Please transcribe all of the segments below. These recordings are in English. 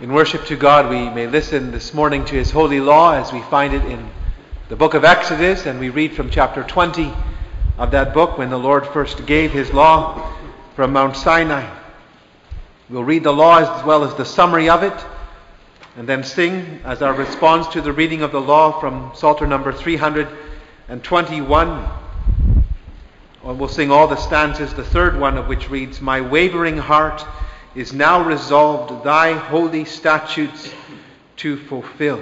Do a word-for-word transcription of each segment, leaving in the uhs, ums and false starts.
In worship to God, we may listen this morning to His holy law as we find it in the book of Exodus, and we read from chapter twenty of that book when the Lord first gave His law from Mount Sinai. We'll read the law as well as the summary of it, and then sing as our response to the reading of the law from Psalter number three hundred twenty-one. Or we'll sing all the stanzas, the third one of which reads, "My wavering heart is now resolved thy holy statutes to fulfill."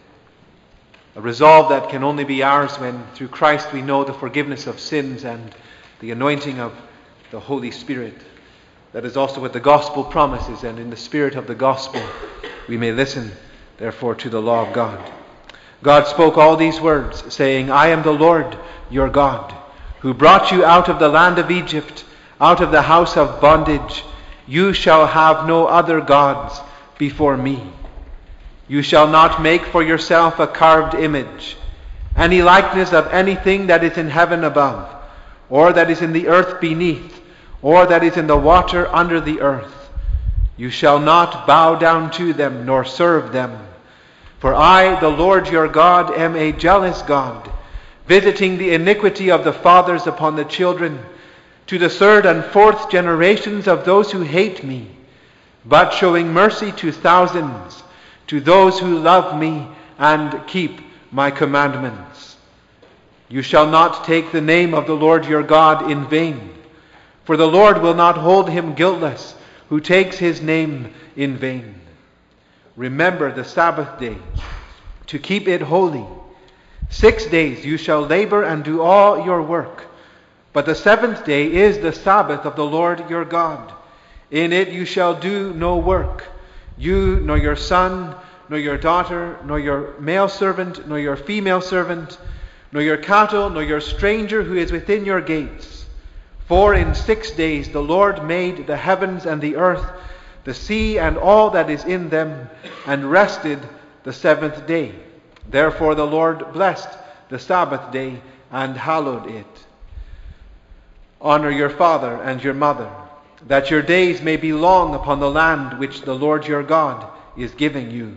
A resolve that can only be ours when through Christ we know the forgiveness of sins and the anointing of the Holy Spirit. That is also what the gospel promises, and in the spirit of the gospel we may listen, therefore, to the law of God. God spoke all these words, saying, "I am the Lord your God, who brought you out of the land of Egypt, out of the house of bondage. You shall have no other gods before me. You shall not make for yourself a carved image, any likeness of anything that is in heaven above, or that is in the earth beneath, or that is in the water under the earth. You shall not bow down to them, nor serve them. For I, the Lord your God, am a jealous God, visiting the iniquity of the fathers upon the children, to the third and fourth generations of those who hate me, but showing mercy to thousands, to those who love me and keep my commandments. You shall not take the name of the Lord your God in vain, for the Lord will not hold him guiltless who takes his name in vain. Remember the Sabbath day, to keep it holy. Six days you shall labor and do all your work, but the seventh day is the Sabbath of the Lord your God. In it you shall do no work, you, nor your son, nor your daughter, nor your male servant, nor your female servant, nor your cattle, nor your stranger who is within your gates. For in six days the Lord made the heavens and the earth, the sea and all that is in them, and rested the seventh day. Therefore the Lord blessed the Sabbath day and hallowed it. Honor your father and your mother, that your days may be long upon the land which the Lord your God is giving you.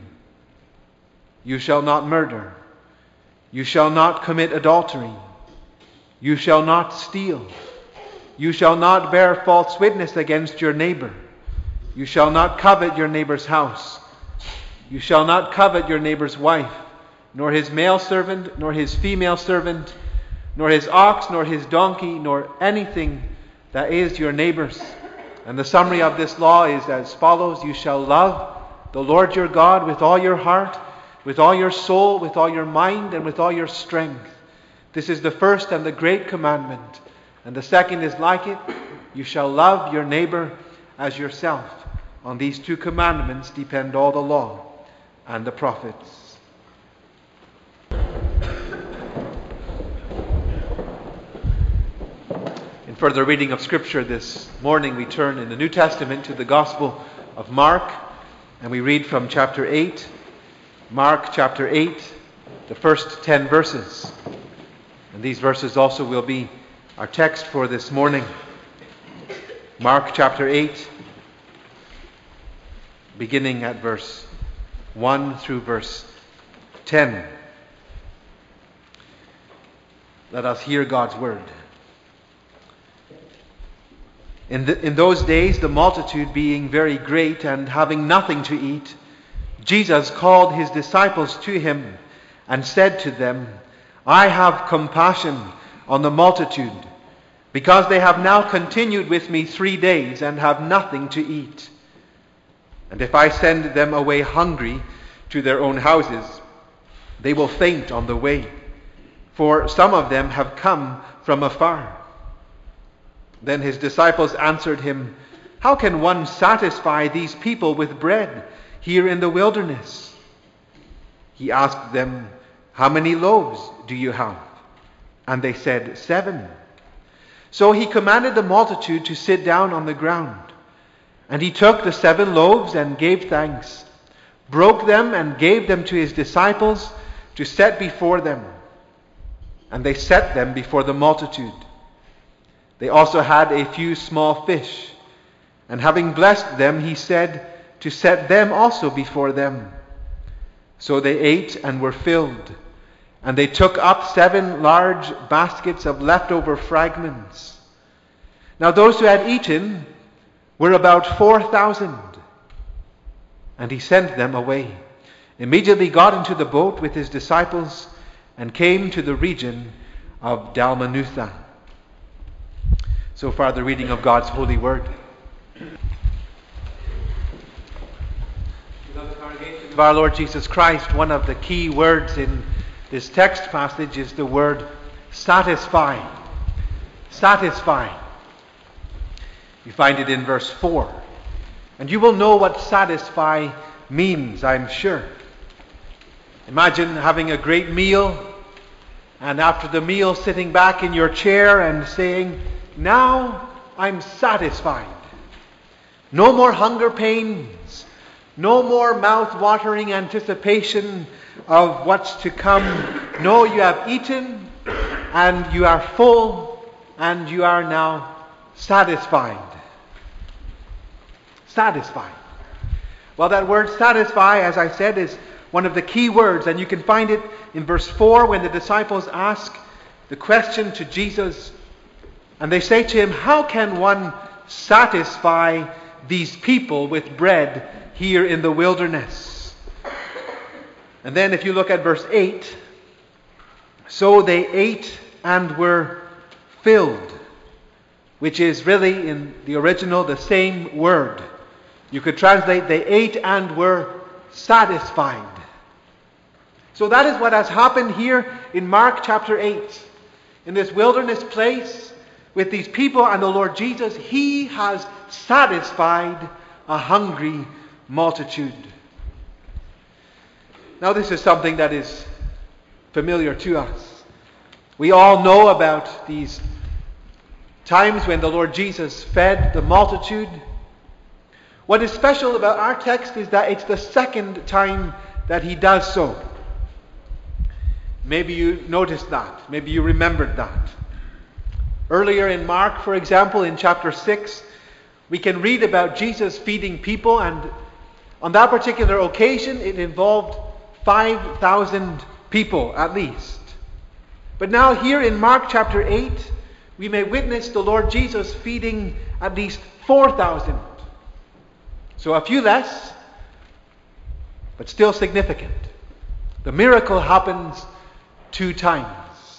You shall not murder. You shall not commit adultery. You shall not steal. You shall not bear false witness against your neighbor. You shall not covet your neighbor's house. You shall not covet your neighbor's wife, nor his male servant, nor his female servant, nor his ox, nor his donkey, nor anything that is your neighbor's." And the summary of this law is as follows: You shall love the Lord your God with all your heart, with all your soul, with all your mind, and with all your strength. This is the first and the great commandment. And the second is like it: you shall love your neighbor as yourself. On these two commandments depend all the law and the prophets. In further reading of Scripture this morning, we turn in the New Testament to the Gospel of Mark, and we read from chapter eight, Mark chapter eight, the first ten verses. And these verses also will be our text for this morning. Mark chapter eight, beginning at verse one through verse ten. Let us hear God's word. In, the, in those days, the multitude being very great and having nothing to eat, Jesus called his disciples to him and said to them, "I have compassion on the multitude, because they have now continued with me three days and have nothing to eat. And if I send them away hungry to their own houses, they will faint on the way, for some of them have come from afar." Then his disciples answered him, "How can one satisfy these people with bread here in the wilderness?" He asked them, "How many loaves do you have?" And they said, "Seven." So he commanded the multitude to sit down on the ground. And he took the seven loaves and gave thanks, broke them and gave them to his disciples to set before them. And they set them before the multitude. They also had a few small fish, and having blessed them, he said, to set them also before them. So they ate and were filled, and they took up seven large baskets of leftover fragments. Now those who had eaten were about four thousand. And he sent them away, immediately got into the boat with his disciples, and came to the region of Dalmanutha. So far the reading of God's holy word. Beloved congregation of our Lord Jesus Christ, one of the key words in this text passage is the word satisfy. Satisfy. You find it in verse four. And you will know what satisfy means, I'm sure. Imagine having a great meal, and after the meal sitting back in your chair and saying, now I'm satisfied. No more hunger pains, no more mouth-watering anticipation of what's to come. No, you have eaten, and you are full, and you are now satisfied. Satisfied. Well, that word satisfy, as I said, is one of the key words, and you can find it in verse four when the disciples ask the question to Jesus, and they say to him, how can one satisfy these people with bread here in the wilderness? And then if you look at verse eight, so they ate and were filled, which is really in the original the same word. You could translate, they ate and were satisfied. So that is what has happened here in Mark chapter eight. In this wilderness place, with these people and the Lord Jesus, he has satisfied a hungry multitude. Now this is something that is familiar to us. We all know about these times when the Lord Jesus fed the multitude. What is special about our text is that it's the second time that he does so. Maybe you noticed that. Maybe you remembered that. Earlier in Mark, for example, in chapter six, we can read about Jesus feeding people, and on that particular occasion it involved five thousand people at least. But now here in Mark chapter eight, we may witness the Lord Jesus feeding at least four thousand. So a few less, but still significant. The miracle happens two times.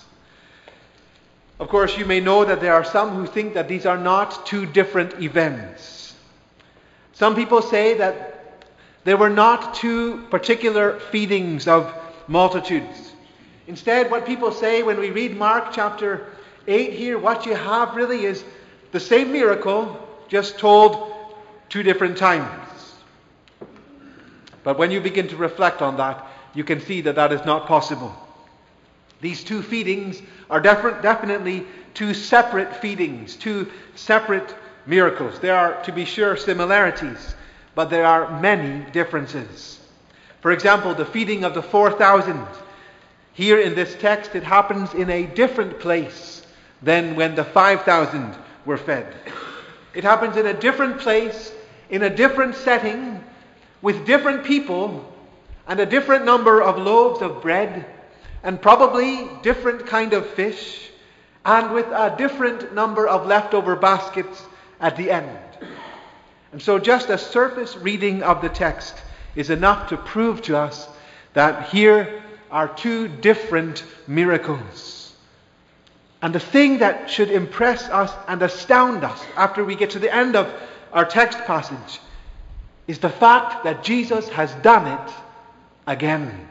Of course, you may know that there are some who think that these are not two different events. Some people say that there were not two particular feedings of multitudes. Instead, what people say when we read Mark chapter eight here, what you have really is the same miracle, just told two different times. But when you begin to reflect on that, you can see that that is not possible. These two feedings are def- definitely two separate feedings, two separate miracles. There are, to be sure, similarities, but there are many differences. For example, the feeding of the four thousand. Here in this text, it happens in a different place than when the five thousand were fed. It happens in a different place, in a different setting, with different people, and a different number of loaves of bread, and probably different kind of fish, and with a different number of leftover baskets at the end. And so just a surface reading of the text is enough to prove to us that here are two different miracles. And the thing that should impress us and astound us after we get to the end of our text passage is the fact that Jesus has done it again.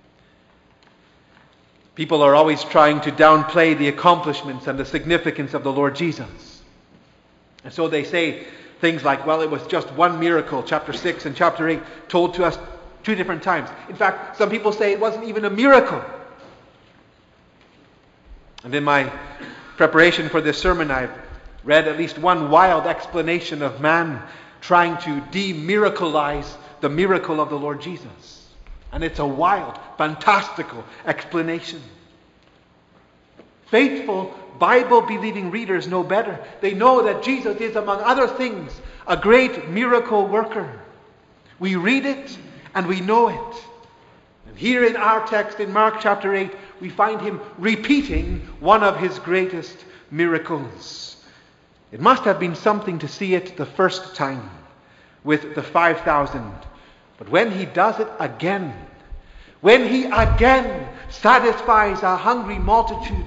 People are always trying to downplay the accomplishments and the significance of the Lord Jesus. And so they say things like, well, it was just one miracle, chapter six and chapter eight, told to us two different times. In fact, some people say it wasn't even a miracle. And in my preparation for this sermon, I've read at least one wild explanation of man trying to de-miracleize the miracle of the Lord Jesus. And it's a wild, fantastical explanation. Faithful, Bible-believing readers know better. They know that Jesus is, among other things, a great miracle worker We read it and we know it. And here in our text in Mark chapter eight, we find him repeating one of his greatest miracles. It must have been something to see it the first time with the five thousand. But when he does it again, when he again satisfies a hungry multitude,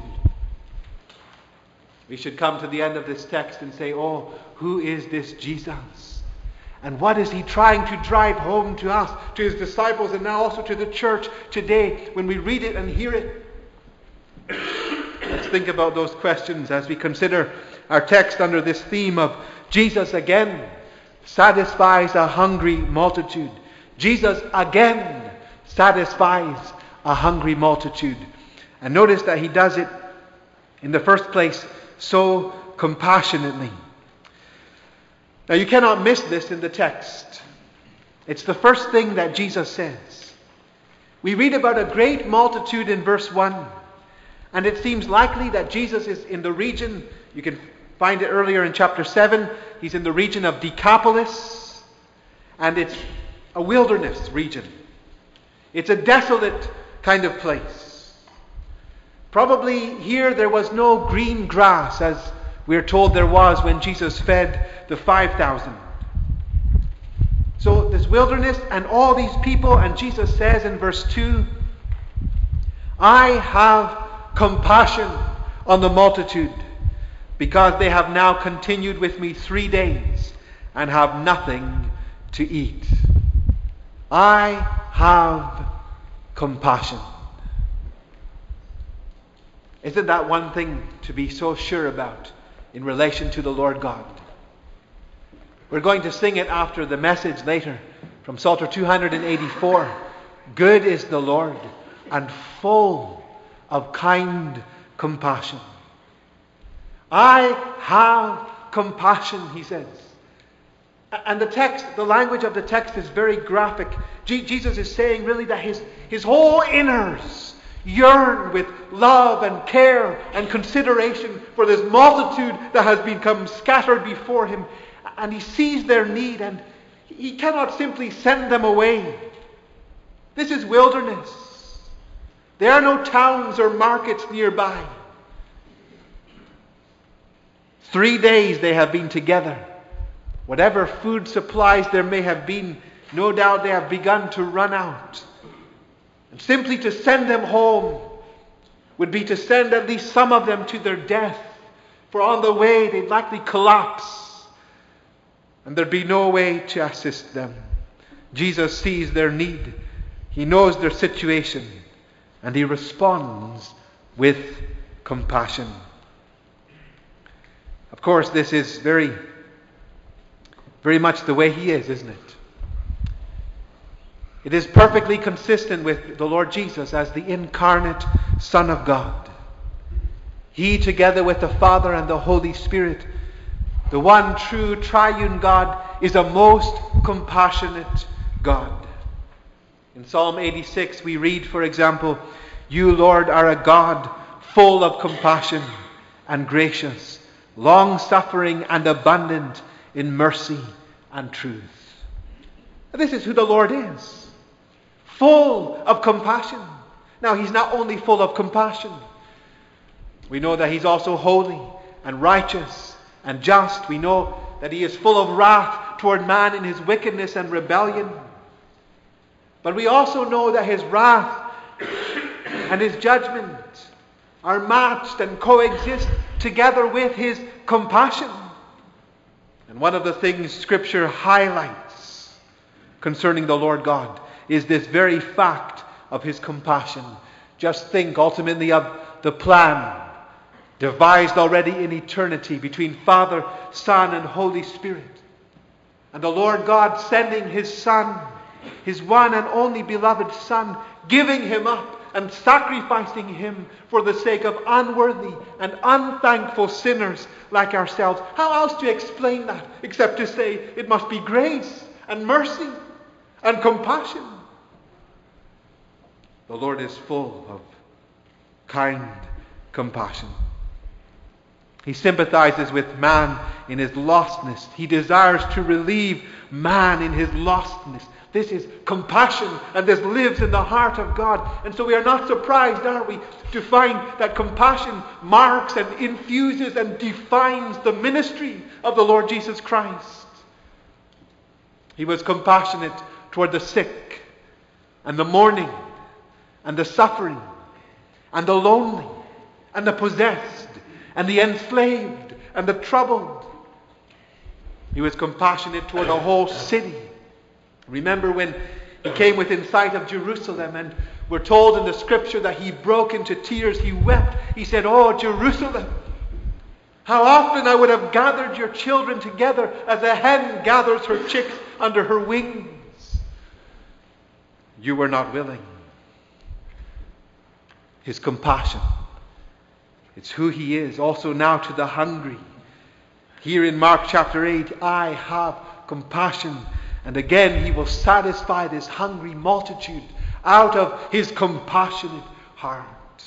we should come to the end of this text and say, oh, who is this Jesus? And what is he trying to drive home to us, to his disciples, and now also to the church today when we read it and hear it? Let's think about those questions as we consider our text under this theme of Jesus again satisfies a hungry multitude. Jesus again satisfies a hungry multitude. And notice that he does it in the first place so compassionately. Now you cannot miss this in the text. It's the first thing that Jesus says. We read about a great multitude in verse one. And it seems likely that Jesus is in the region, you can find it earlier in chapter seven, he's in the region of Decapolis. And it's a wilderness region. It's a desolate kind of place. Probably here there was no green grass, as we're told there was when Jesus fed the five thousand. So this wilderness and all these people, and Jesus says in verse two, I have compassion on the multitude, because they have now continued with me three days and have nothing to eat. I have compassion. Isn't that one thing to be so sure about in relation to the Lord God? We're going to sing it after the message later from Psalter two eighty-four. Good is the Lord and full of kind compassion. I have compassion, he says. And the text, the language of the text is very graphic. Je- Jesus is saying really that his, his whole inners yearn with love and care and consideration for this multitude that has become scattered before him. And he sees their need and he cannot simply send them away. This is wilderness. There are no towns or markets nearby. Three days they have been together. Whatever food supplies there may have been, no doubt they have begun to run out. And simply to send them home would be to send at least some of them to their death. For on the way they'd likely collapse. And there'd be no way to assist them. Jesus sees their need. He knows their situation. And he responds with compassion. Of course, this is very, very much the way he is, isn't it? It is perfectly consistent with the Lord Jesus as the incarnate Son of God. He, together with the Father and the Holy Spirit, the one true triune God, is a most compassionate God. In Psalm eighty-six we read, for example, You, Lord, are a God full of compassion and gracious, long-suffering and abundant in mercy and truth. This is who the Lord is. Full of compassion. Now, he's not only full of compassion. We know that he's also holy and righteous and just. We know that he is full of wrath toward man in his wickedness and rebellion. But we also know that his wrath and his judgment are matched and coexist together with his compassion. And one of the things Scripture highlights concerning the Lord God is this very fact of his compassion. Just think ultimately of the plan devised already in eternity between Father, Son, and Holy Spirit. And the Lord God sending his Son, his one and only beloved Son, giving him up and sacrificing him for the sake of unworthy and unthankful sinners like ourselves. How else do you explain that except to say it must be grace and mercy and compassion? The Lord is full of kind compassion. He sympathizes with man in his lostness. He desires to relieve man in his lostness. This is compassion, and this lives in the heart of God. And so we are not surprised, are we, to find that compassion marks and infuses and defines the ministry of the Lord Jesus Christ. He was compassionate toward the sick and the mourning and the suffering and the lonely and the possessed and the enslaved and the troubled. He was compassionate toward the whole city. Remember when he came within sight of Jerusalem, and we're told in the scripture that he broke into tears, he wept. He said, "Oh, Jerusalem, how often I would have gathered your children together as a hen gathers her chicks under her wings. You were not willing." His compassion, it's who he is. Also now to the hungry. Here in Mark chapter eight, I have compassion. And again, he will satisfy this hungry multitude out of his compassionate heart.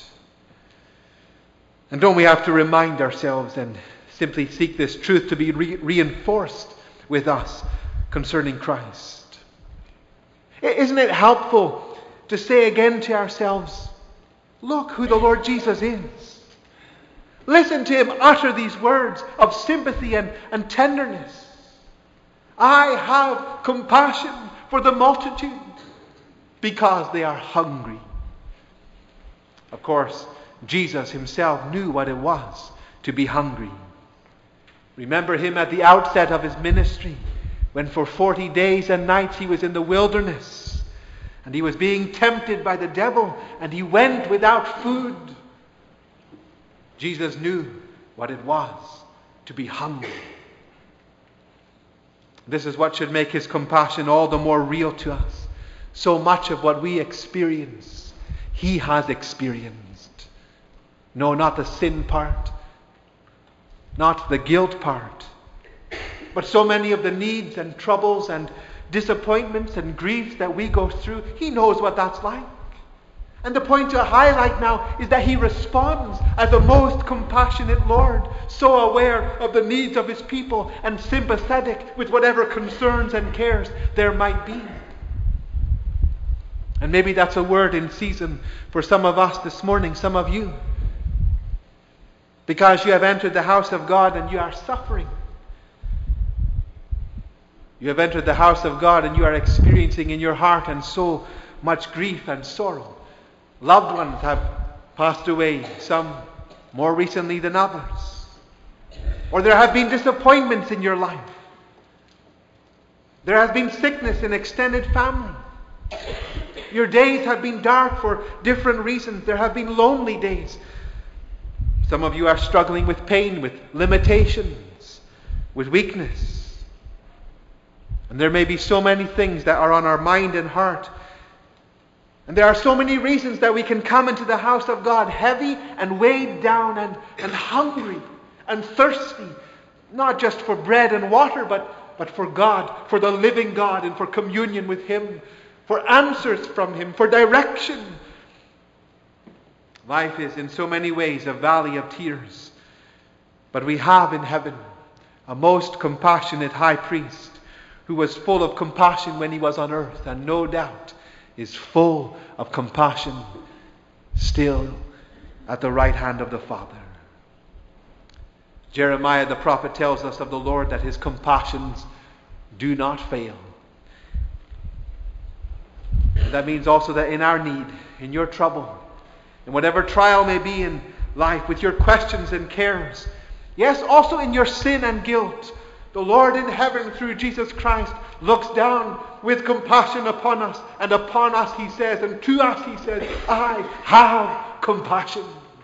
And don't we have to remind ourselves and simply seek this truth to be re- reinforced with us concerning Christ? Isn't it helpful to say again to ourselves, look who the Lord Jesus is. Listen to him utter these words of sympathy and, and tenderness. I have compassion for the multitude because they are hungry. Of course, Jesus himself knew what it was to be hungry. Remember him at the outset of his ministry, when for forty days and nights he was in the wilderness, and he was being tempted by the devil, and he went without food. Jesus knew what it was to be hungry. This is what should make his compassion all the more real to us. So much of what we experience, he has experienced. No, not the sin part, not the guilt part, but so many of the needs and troubles and disappointments and griefs that we go through, he knows what that's like. And the point to highlight now is that he responds as a most compassionate Lord, so aware of the needs of his people and sympathetic with whatever concerns and cares there might be. And maybe that's a word in season for some of us this morning, some of you. Because you have entered the house of God and you are suffering. You have entered the house of God and you are experiencing in your heart and soul much grief and sorrow. Loved ones have passed away, some more recently than others. Or there have been disappointments in your life. There has been sickness in extended family. Your days have been dark for different reasons. There have been lonely days. Some of you are struggling with pain, with limitations, with weakness. And there may be so many things that are on our mind and heart. And there are so many reasons that we can come into the house of God heavy and weighed down and, and hungry and thirsty, not just for bread and water, but, but for God, for the living God, and for communion with him, for answers from him, for direction. Life is in so many ways a valley of tears, but we have in heaven a most compassionate high priest who was full of compassion when he was on earth, and no doubt is full of compassion still at the right hand of the Father. Jeremiah the prophet tells us of the Lord that his compassions do not fail. And that means also that in our need, in your trouble, in whatever trial may be in life, with your questions and cares, yes, also in your sin and guilt, the Lord in heaven through Jesus Christ looks down with compassion upon us, and upon us he says, and to us he says, I have compassion.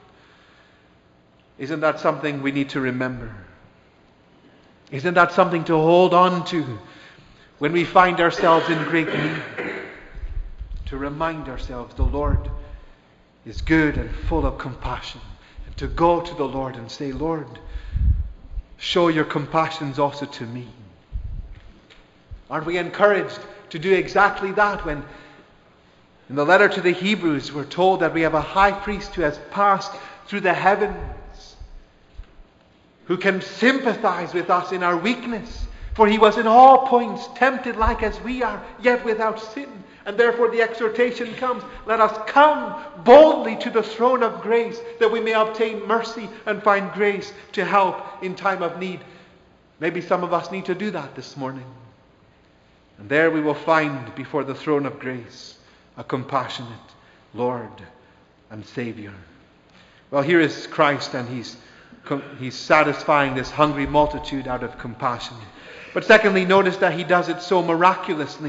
Isn't that something we need to remember? Isn't that something to hold on to when we find ourselves in great need? To remind ourselves the Lord is good and full of compassion. And to go to the Lord and say, Lord, show your compassions also to me. Aren't we encouraged to do exactly that when in the letter to the Hebrews we're told that we have a high priest who has passed through the heavens, who can sympathize with us in our weakness. For he was in all points tempted like as we are, yet without sin. And therefore the exhortation comes, let us come boldly to the throne of grace, that we may obtain mercy and find grace to help in time of need. Maybe some of us need to do that this morning. And there we will find before the throne of grace a compassionate Lord and Savior. Well, here is Christ, and he's, he's satisfying this hungry multitude out of compassion. But secondly, notice that he does it so miraculously.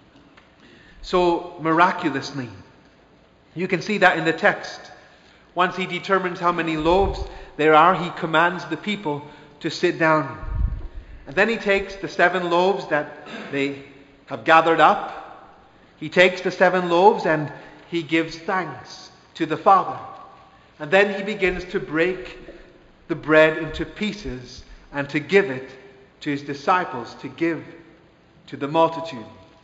So miraculously. You can see that in the text. Once he determines how many loaves there are, he commands the people to sit down. And then he takes the seven loaves that they have gathered up. He takes the seven loaves and he gives thanks to the Father. And then he begins to break the bread into pieces and to give it to his disciples, to give to the multitude.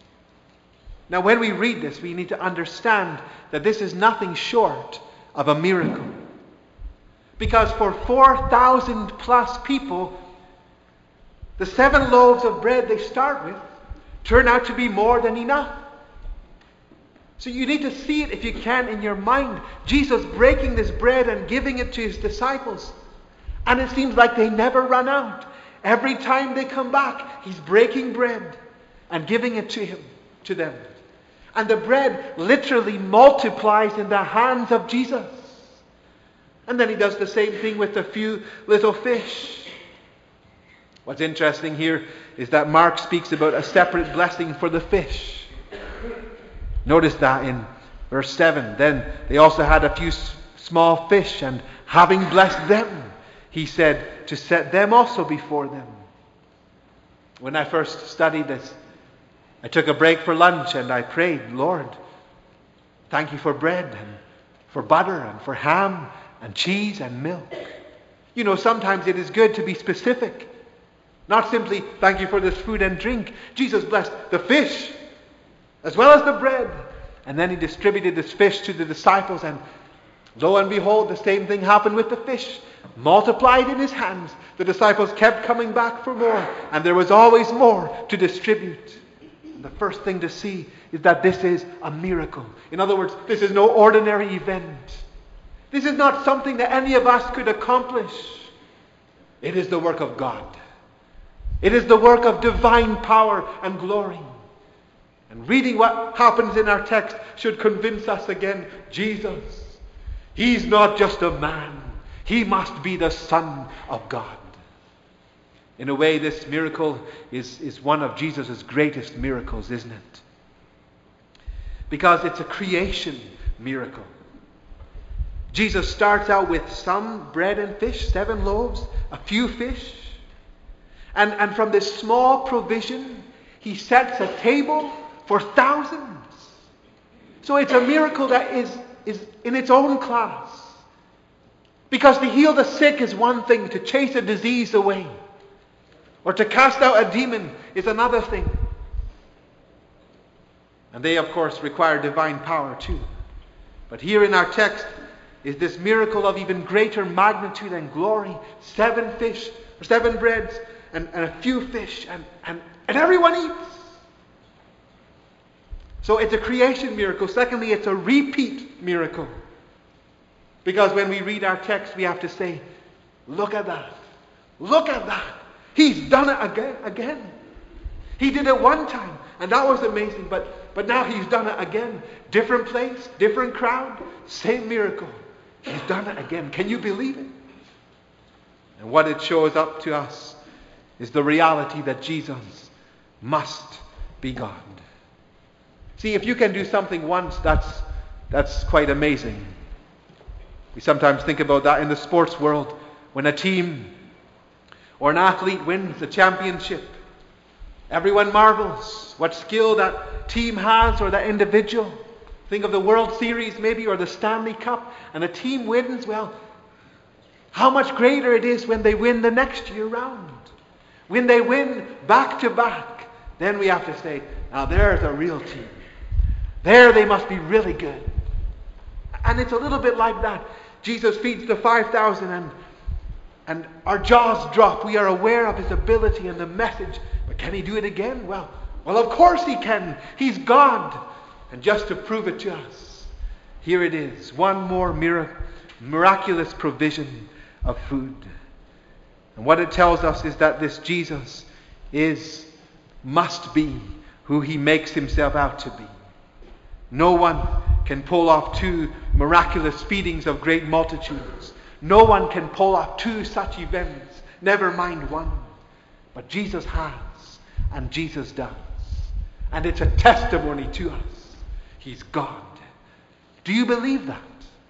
Now when we read this, we need to understand that this is nothing short of a miracle. Because for four thousand plus people, the seven loaves of bread they start with turn out to be more than enough. So you need to see it, if you can, in your mind. Jesus breaking this bread and giving it to his disciples. And it seems like they never run out. Every time they come back, he's breaking bread and giving it to him, to them. And the bread literally multiplies in the hands of Jesus. And then he does the same thing with a few little fish. What's interesting here is that Mark speaks about a separate blessing for the fish. Notice that in verse seven. Then they also had a few s- small fish, and having blessed them, he said to set them also before them. When I first studied this, I took a break for lunch and I prayed, Lord, thank you for bread and for butter and for ham and cheese and milk. You know, sometimes it is good to be specific. Not simply, thank you for this food and drink. Jesus blessed the fish as well as the bread. And then he distributed this fish to the disciples, and lo and behold, the same thing happened with the fish. Multiplied in his hands. The disciples kept coming back for more, and there was always more to distribute. And the first thing to see is that this is a miracle. In other words, this is no ordinary event. This is not something that any of us could accomplish. It is the work of God. It is the work of divine power and glory. And reading what happens in our text should convince us again, Jesus, he's not just a man. He must be the Son of God. In a way, this miracle is, is one of Jesus' greatest miracles, isn't it? Because it's a creation miracle. Jesus starts out with some bread and fish, seven loaves, a few fish. And, and from this small provision, he sets a table for thousands. So it's a miracle that is, is in its own class. Because to heal the sick is one thing, to chase a disease away, or to cast out a demon is another thing. And they, of course, require divine power too. But here in our text is this miracle of even greater magnitude and glory. Seven fish, or seven breads, and, and a few fish, and, and, and everyone eats. So it's a creation miracle. Secondly, it's a repeat miracle. Because when we read our text, we have to say, look at that. Look at that. He's done it again. again. He did it one time, and that was amazing. But, but now he's done it again. Different place, different crowd, same miracle. He's done it again. Can you believe it? And what it shows up to us is the reality that Jesus must be God. See, if you can do something once, that's, that's quite amazing. We sometimes think about that in the sports world. When a team or an athlete wins a championship, everyone marvels what skill that team has or that individual. Think of the World Series maybe, or the Stanley Cup, and a team wins. Well, how much greater it is when they win the next year round. When they win back to back, then we have to say, now there's a real team. There they must be really good. And it's a little bit like that. Jesus feeds the five thousand, and And our jaws drop. We are aware of his ability and the message. But can he do it again? Well, well, of course he can. He's God. And just to prove it to us, here it is. One more mirac- miraculous provision of food. And what it tells us is that this Jesus is, must be who he makes himself out to be. No one can pull off two miraculous feedings of great multitudes. No one can pull off two such events, never mind one. But Jesus has, and Jesus does. And it's a testimony to us. He's God. Do you believe that?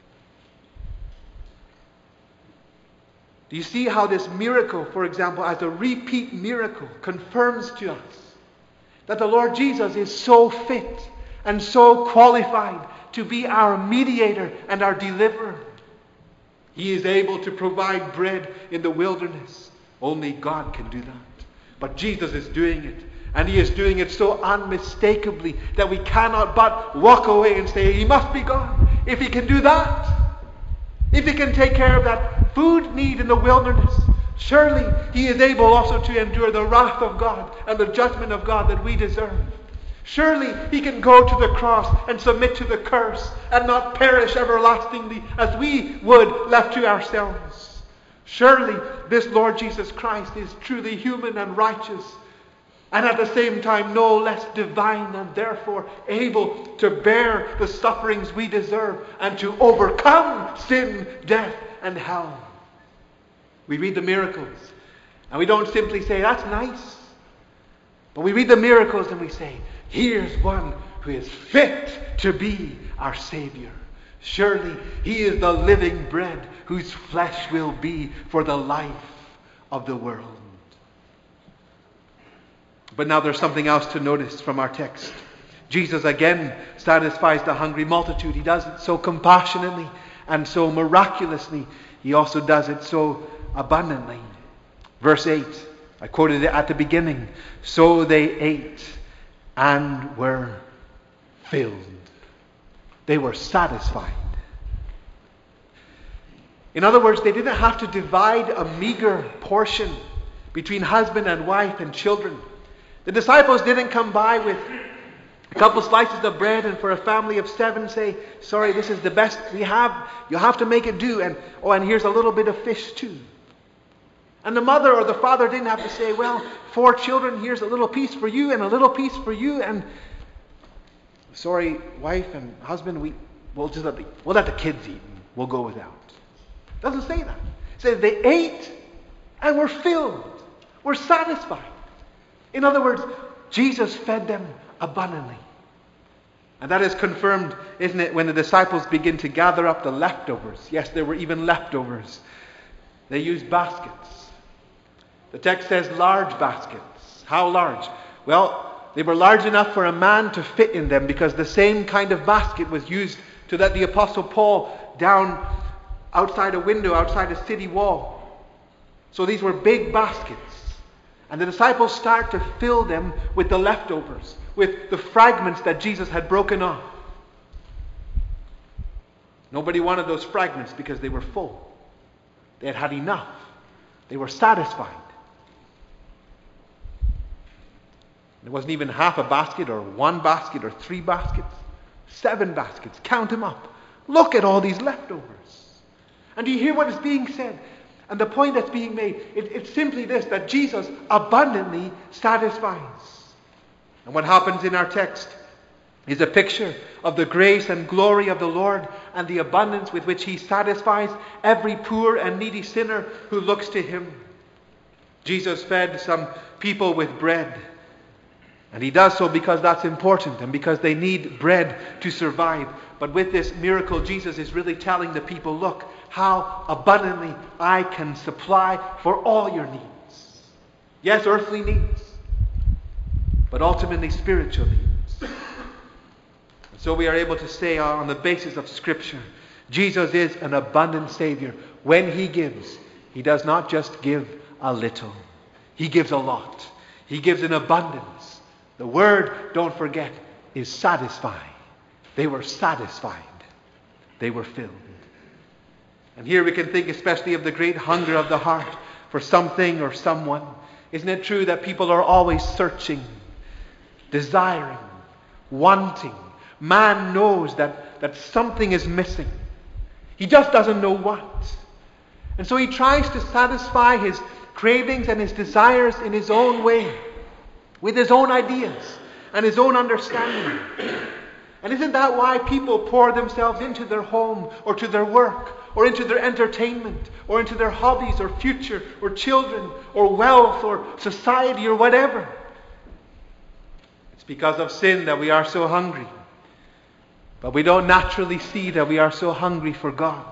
Do you see how this miracle, for example, as a repeat miracle, confirms to us that the Lord Jesus is so fit and so qualified to be our mediator and our deliverer? He is able to provide bread in the wilderness. Only God can do that. But Jesus is doing it. And he is doing it so unmistakably that we cannot but walk away and say, he must be God. If he can do that, if he can take care of that food need in the wilderness, surely he is able also to endure the wrath of God and the judgment of God that we deserve. Surely he can go to the cross and submit to the curse and not perish everlastingly as we would left to ourselves. Surely this Lord Jesus Christ is truly human and righteous, and at the same time no less divine, and therefore able to bear the sufferings we deserve and to overcome sin, death, and hell. We read the miracles and we don't simply say, that's nice. But we read the miracles and we say, here's one who is fit to be our Savior. Surely he is the living bread whose flesh will be for the life of the world. But now there's something else to notice from our text. Jesus again satisfies the hungry multitude. He does it so compassionately and so miraculously. He also does it so abundantly. Verse eight, I quoted it at the beginning. So they ate and were filled. They were satisfied. In other words, they didn't have to divide a meager portion between husband and wife and children. The disciples didn't come by with a couple slices of bread and for a family of seven say, sorry, this is the best we have. You have to make it do. And oh, and here's a little bit of fish too. And the mother or the father didn't have to say, well, four children, here's a little piece for you and a little piece for you. And sorry, wife and husband, we, we'll just let the, we'll let the kids eat and we'll go without. It doesn't say that. It says they ate and were filled, were satisfied. In other words, Jesus fed them abundantly. And that is confirmed, isn't it, when the disciples begin to gather up the leftovers. Yes, there were even leftovers. They used baskets. The text says large baskets. How large? Well, they were large enough for a man to fit in them because the same kind of basket was used to let the Apostle Paul down outside a window, outside a city wall. So these were big baskets. And the disciples start to fill them with the leftovers, with the fragments that Jesus had broken off. Nobody wanted those fragments because they were full. They had had enough. They were satisfied. It wasn't even half a basket or one basket or three baskets. Seven baskets. Count them up. Look at all these leftovers. And do you hear what is being said? And the point that's being made, it, it's simply this, that Jesus abundantly satisfies. And what happens in our text is a picture of the grace and glory of the Lord and the abundance with which he satisfies every poor and needy sinner who looks to him. Jesus fed some people with bread. And he does so because that's important and because they need bread to survive. But with this miracle, Jesus is really telling the people, look, how abundantly I can supply for all your needs. Yes, earthly needs, but ultimately spiritual needs. And so we are able to say on the basis of Scripture, Jesus is an abundant Savior. When he gives, he does not just give a little. He gives a lot. He gives in abundance. The word, don't forget, is satisfy. They were satisfied. They were filled. And here we can think especially of the great hunger of the heart for something or someone. Isn't it true that people are always searching, desiring, wanting? Man knows that, that something is missing. He just doesn't know what. And so he tries to satisfy his cravings and his desires in his own way, with his own ideas and his own understanding. And isn't that why people pour themselves into their home or to their work or into their entertainment or into their hobbies or future or children or wealth or society or whatever? It's because of sin that we are so hungry. But we don't naturally see that we are so hungry for God.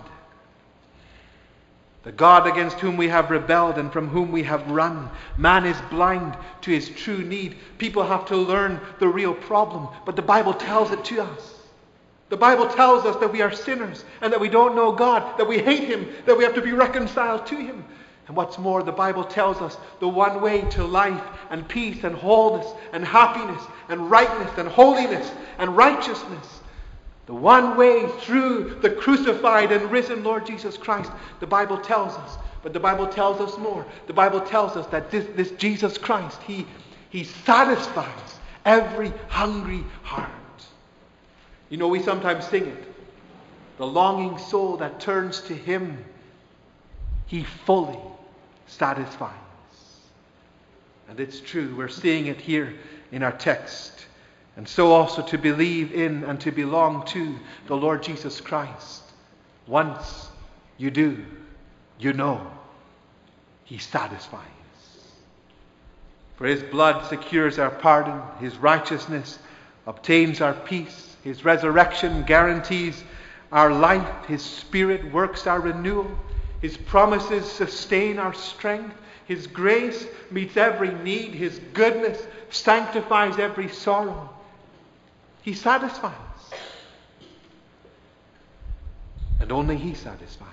The God against whom we have rebelled and from whom we have run. Man is blind to his true need. People have to learn the real problem. But the Bible tells it to us. The Bible tells us that we are sinners and that we don't know God, that we hate Him, that we have to be reconciled to Him. And what's more, the Bible tells us the one way to life and peace and wholeness and happiness and rightness and holiness and righteousness, the one way through the crucified and risen Lord Jesus Christ, the Bible tells us. But the Bible tells us more. The Bible tells us that this, this Jesus Christ, He, He satisfies every hungry heart. You know, we sometimes sing it. The longing soul that turns to Him, He fully satisfies. And it's true. We're seeing it here in our text. And so also to believe in and to belong to the Lord Jesus Christ. Once you do, you know He satisfies. For His blood secures our pardon. His righteousness obtains our peace. His resurrection guarantees our life. His Spirit works our renewal. His promises sustain our strength. His grace meets every need. His goodness sanctifies every sorrow. He satisfies. And only He satisfies.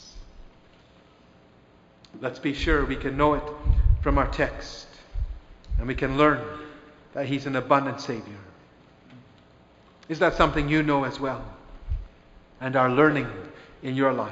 Let's be sure we can know it from our text. And we can learn that He's an abundant Savior. Is that something you know as well and are learning in your life?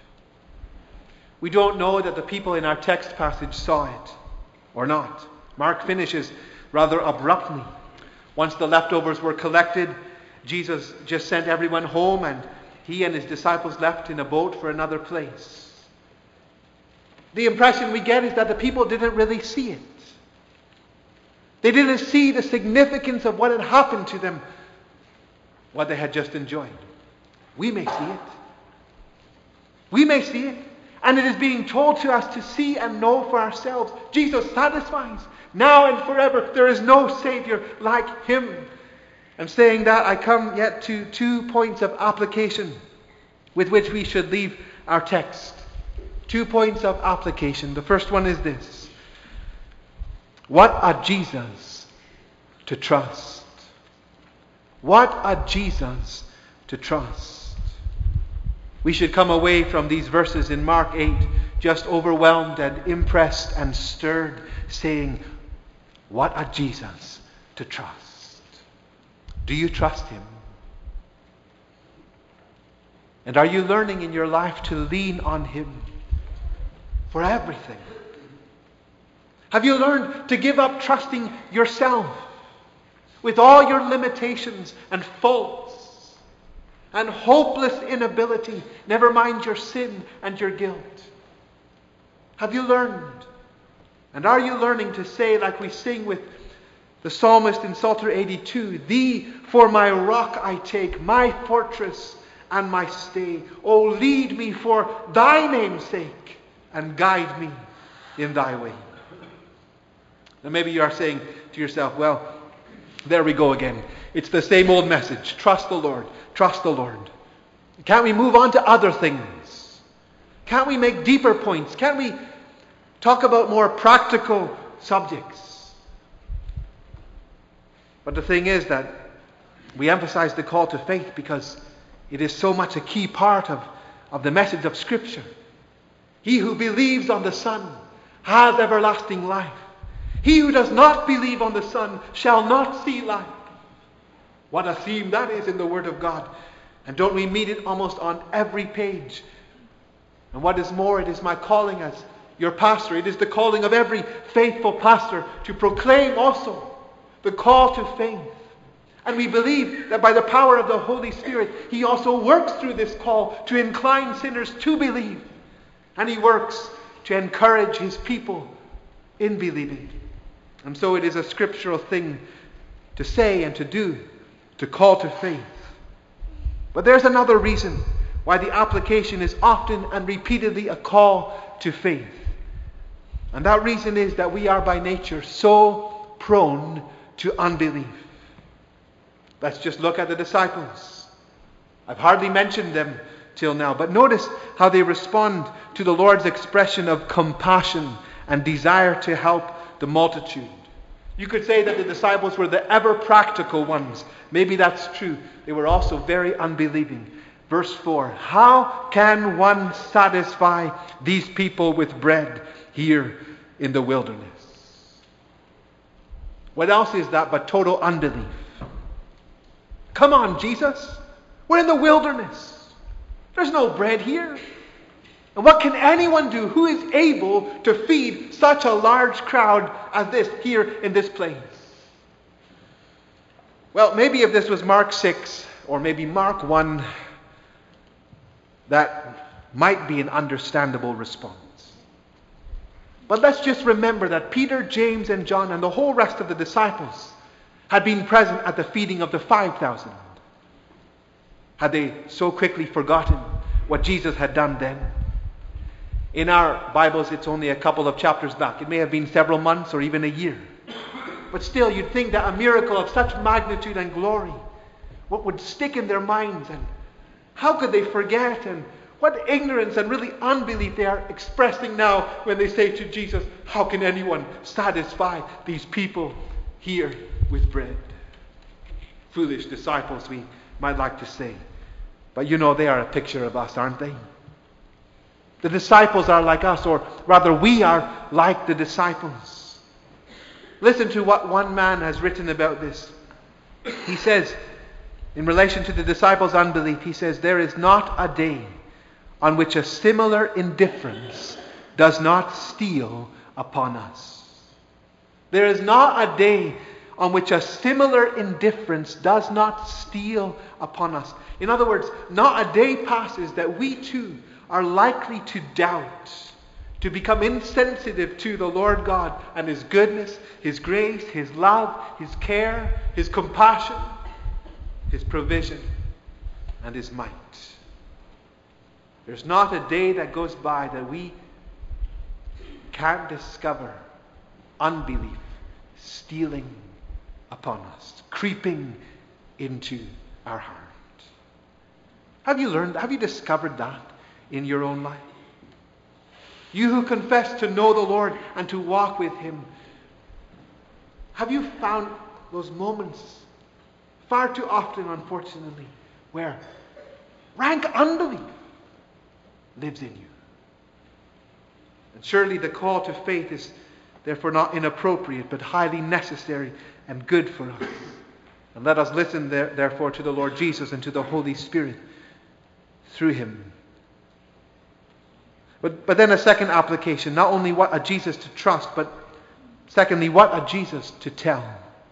We don't know that the people in our text passage saw it or not. Mark finishes rather abruptly. Once the leftovers were collected, Jesus just sent everyone home and He and His disciples left in a boat for another place. The impression we get is that the people didn't really see it. They didn't see the significance of what had happened to them, what they had just enjoyed. We may see it. We may see it. And it is being told to us to see and know for ourselves. Jesus satisfies. Now and forever, there is no Savior like Him. And saying that, I come yet to two points of application with which we should leave our text. Two points of application. The first one is this. What a Jesus to trust. What a Jesus to trust. We should come away from these verses in Mark eight just overwhelmed and impressed and stirred, saying, what a Jesus to trust. Do you trust Him? And are you learning in your life to lean on Him for everything? Have you learned to give up trusting yourself with all your limitations and faults and hopeless inability, never mind your sin and your guilt? Have you learned? And are you learning to say, like we sing with the psalmist in Psalter eighty-two, Thee for my rock I take, my fortress and my stay. O lead me for Thy name's sake, and guide me in Thy way. Now maybe you are saying to yourself, well, there we go again. It's the same old message. Trust the Lord. Trust the Lord. Can't we move on to other things? Can't we make deeper points? Can't we talk about more practical subjects? But the thing is that we emphasize the call to faith because it is so much a key part of, of the message of Scripture. He who believes on the Son has everlasting life. He who does not believe on the Son shall not see life. What a theme that is in the Word of God. And don't we meet it almost on every page? And what is more, it is my calling as your pastor. It is the calling of every faithful pastor to proclaim also the call to faith. And we believe that by the power of the Holy Spirit, He also works through this call to incline sinners to believe. And He works to encourage His people in believing. And so it is a scriptural thing to say and to do, to call to faith. But there's another reason why the application is often and repeatedly a call to faith. And that reason is that we are by nature so prone to unbelief. Let's just look at the disciples. I've hardly mentioned them till now, but notice how they respond to the Lord's expression of compassion and desire to help the multitude. You could say that the disciples were the ever practical ones. Maybe that's true. They were also very unbelieving. Verse four, how can one satisfy these people with bread here in the wilderness? What else is that but total unbelief? Come on, Jesus. We're in the wilderness. There's no bread here. And what can anyone do who is able to feed such a large crowd as this here in this place? Well, maybe if this was Mark six or maybe Mark one, that might be an understandable response. But let's just remember that Peter, James, and John and the whole rest of the disciples had been present at the feeding of the five thousand. Had they so quickly forgotten what Jesus had done then? In our Bibles, it's only a couple of chapters back. It may have been several months or even a year. But still, you'd think that a miracle of such magnitude and glory, what would stick in their minds, and how could they forget, and what ignorance and really unbelief they are expressing now when they say to Jesus, how can anyone satisfy these people here with bread? Foolish disciples, we might like to say. But you know, they are a picture of us, aren't they? The disciples are like us, or rather we are like the disciples. Listen to what one man has written about this. He says, in relation to the disciples' unbelief, he says, there is not a day on which a similar indifference does not steal upon us. There is not a day on which a similar indifference does not steal upon us. In other words, not a day passes that we too are likely to doubt, to become insensitive to the Lord God and His goodness, His grace, His love, His care, His compassion, His provision, and His might. There's not a day that goes by that we can't discover unbelief stealing upon us, creeping into our heart. Have you learned, have you discovered that in your own life? You who confess to know the Lord and to walk with Him, have you found those moments, far too often unfortunately, where rank unbelief lives in you? And surely the call to faith is therefore not inappropriate, but highly necessary and good for us. And let us listen there, therefore to the Lord Jesus and to the Holy Spirit through Him. But, but then a second application, not only what a Jesus to trust, but secondly, what a Jesus to tell.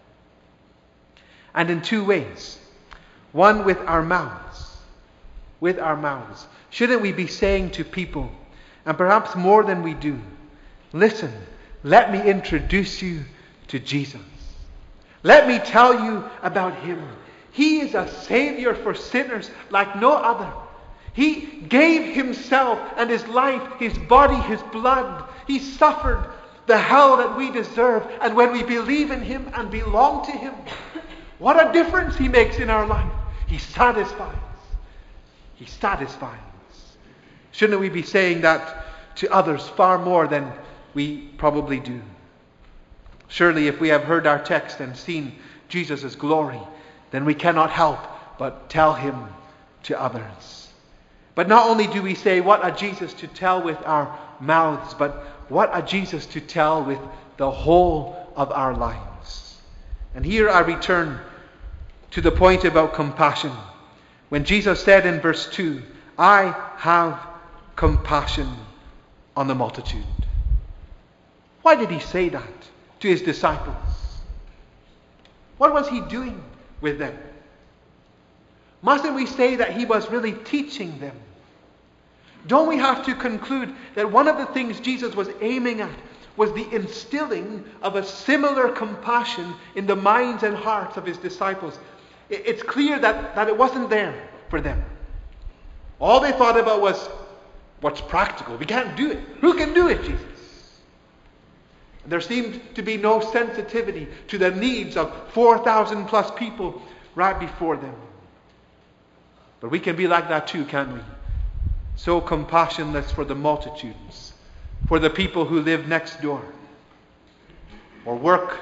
And in two ways. One, with our mouths. With our mouths. Shouldn't we be saying to people, and perhaps more than we do, listen, let me introduce you to Jesus. Let me tell you about Him. He is a Savior for sinners like no other. He gave Himself and His life, His body, His blood. He suffered the hell that we deserve. And when we believe in Him and belong to Him, what a difference He makes in our life. He satisfies. He satisfies. Shouldn't we be saying that to others far more than we probably do? Surely if we have heard our text and seen Jesus' glory, then we cannot help but tell Him to others. But not only do we say what a Jesus to tell with our mouths, but what a Jesus to tell with the whole of our lives. And here I return to the point about compassion. When Jesus said in verse two, I have compassion on the multitude. Why did he say that to his disciples? What was he doing with them? Mustn't we say that he was really teaching them? Don't we have to conclude that one of the things Jesus was aiming at was the instilling of a similar compassion in the minds and hearts of his disciples? It's clear that, that it wasn't there for them. All they thought about was, what's practical? We can't do it. Who can do it, Jesus? And there seemed to be no sensitivity to the needs of four thousand plus people right before them. But we can be like that too, can't we? So compassionless for the multitudes, for the people who live next door, or work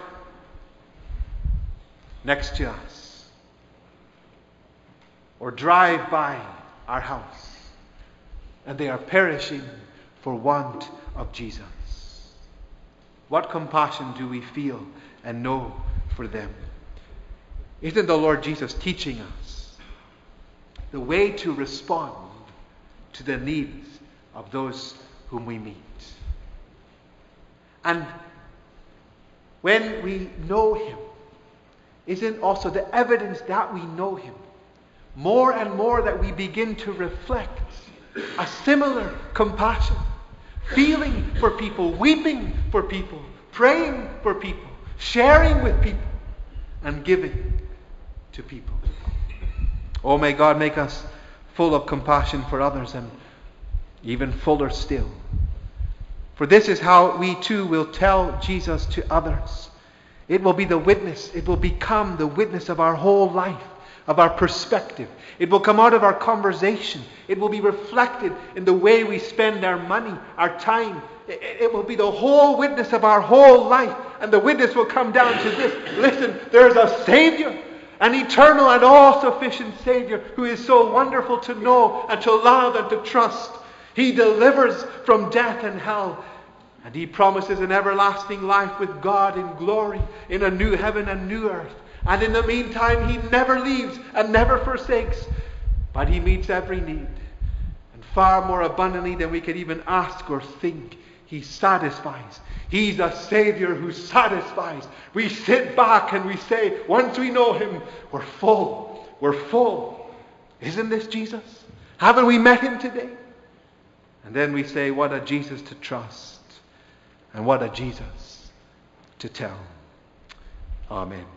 next to us, or drive by our house, and they are perishing for want of Jesus. What compassion do we feel and know for them? Isn't the Lord Jesus teaching us the way to respond to the needs of those whom we meet? And when we know him, isn't also the evidence that we know him more and more that we begin to reflect a similar compassion, feeling for people, weeping for people, praying for people, sharing with people, and giving to people. Oh, may God make us full of compassion for others, and even fuller still. For this is how we too will tell Jesus to others. It will be the witness, it will become the witness of our whole life, of our perspective. It will come out of our conversation. It will be reflected in the way we spend our money, our time. It, it will be the whole witness of our whole life. And the witness will come down to this. Listen, there is a Savior, an eternal and all-sufficient Savior who is so wonderful to know and to love and to trust. He delivers from death and hell. And he promises an everlasting life with God in glory, in a new heaven and new earth. And in the meantime, he never leaves and never forsakes. But he meets every need. And far more abundantly than we could even ask or think, he satisfies. He's a Savior who satisfies. We sit back and we say, once we know him, we're full. We're full. Isn't this Jesus? Haven't we met him today? And then we say, what a Jesus to trust. And what a Jesus to tell. Amen.